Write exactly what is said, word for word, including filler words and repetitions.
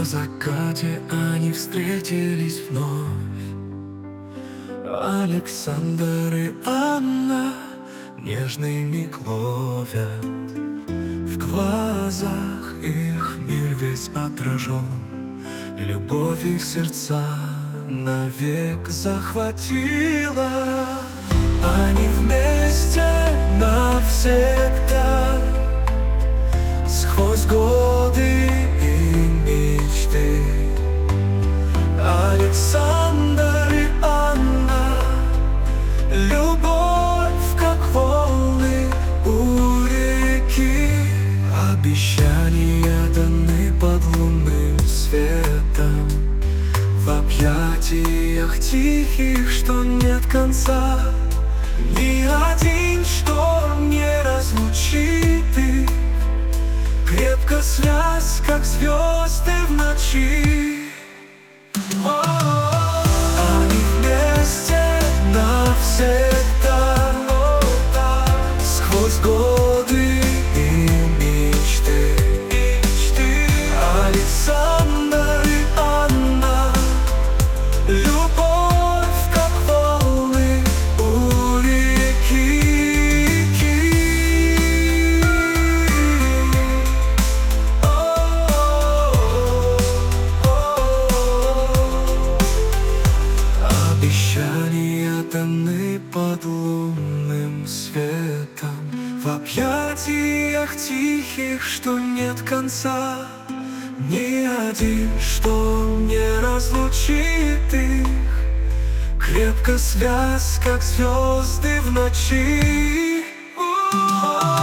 На закате они встретились вновь. Александр и Анна нежный миг ловят. В глазах их мир весь отражен. Любовь их сердца навек захватила. Они вместе навсегда, сквозь годы и мечты. Александр и Анна, любовь, как волны у реки. Обещания даны под лунным светом, в объятиях тихих, что нет конца. Ни один шторм не разлучит их, крепко связь, как звезды в ночи. О-о-о. Они вместе навсегда, о-о-о. Сквозь годы и мечты, мечты. Александр и Анна, любовь, как волны у реки. Обещания даны под лунным светом, в объятиях тихих, что нет конца. Ни один шторм не разлучит их, крепко связь, как звезды в ночи.